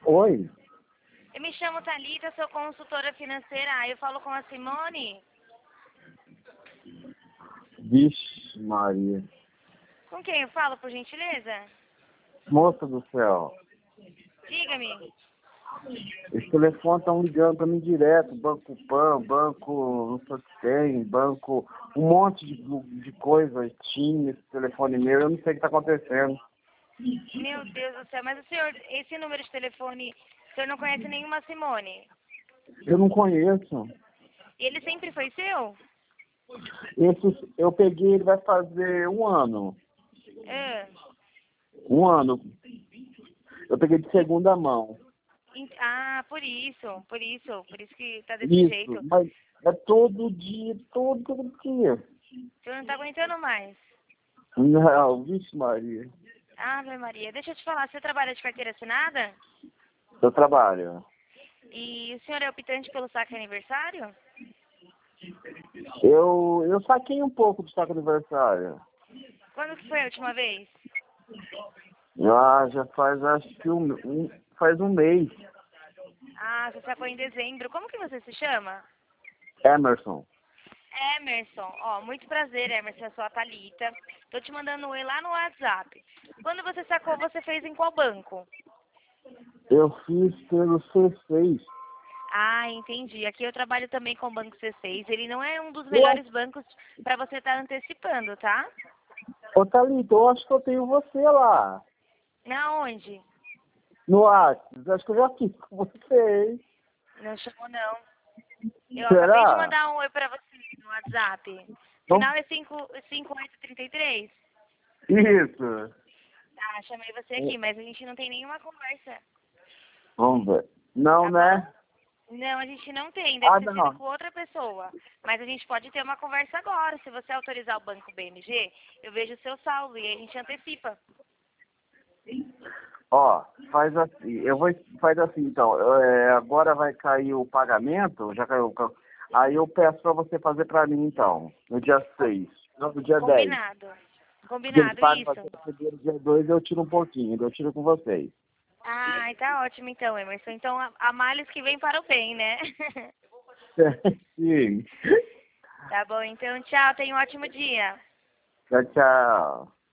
Oi? Eu me chamo Thalita, sou consultora financeira. Eu falo com a Simone. Vixe, Maria. Com quem eu falo, por gentileza? Moça do céu, Diga-me. esse telefone tá ligando pra mim direto. Banco Pan, banco não sei o que tem, banco... Um monte de coisa tinha esse telefone meu. Eu não sei o que tá acontecendo. Meu Deus do céu, mas o senhor, esse número de telefone, o senhor não conhece nenhuma Simone? Eu não conheço. Ele sempre foi seu? Eu peguei, ele vai fazer um ano. Ah, Um ano. Eu peguei de segunda mão. por isso que tá desse Isso, jeito. mas é todo dia, todo dia. O senhor não tá aguentando mais. Não, vixe Maria. Ave Maria, deixa eu te falar, você trabalha de carteira assinada? Eu trabalho. E o senhor é optante pelo saque aniversário? Eu saquei um pouco do saco aniversário. Quando que foi a última vez? Já faz acho que faz um mês. Ah, você sacou em dezembro. Como que você se chama? Emerson. Emerson. Ó, muito prazer, Emerson. Eu sou a Thalita. Tô te mandando um oi lá no WhatsApp. Quando você sacou, você fez em qual banco? Eu fiz pelo C6. Ah, entendi. Aqui eu trabalho também com o Banco C6. Ele não é um dos Eu acho, melhores bancos para você estar antecipando, tá? ô Thalita, eu acho que eu tenho você lá. Na onde? No WhatsApp. Acho que eu já fiz com você, hein? Não chamou, não. Eu acabei de Será? mandar um oi pra você no WhatsApp. Vamos... Final é 5833. Isso. Tá, chamei você aqui, mas a gente não tem nenhuma conversa, Vamos ver. Não, tá bom? né? Não, a gente não tem, deve Ah, ter sido não. com outra pessoa. Mas a gente pode ter uma conversa agora. Se você autorizar o banco BMG, eu vejo o seu saldo e aí a gente antecipa. Ó, faz assim. Faz assim, então. Agora vai cair o pagamento. Já caiu. Aí eu peço pra você fazer pra mim, então. No dia 6. Não, no dia 10. Combinado. Porque eles Combinado, pagam isso. até o dia 2, eu tiro um pouquinho. Eu tiro com vocês. Ai, tá ótimo então, Emerson. Então, a males que vem para o bem, né? Sim. Tá bom, então tchau, tenha um ótimo dia. Tchau, tchau.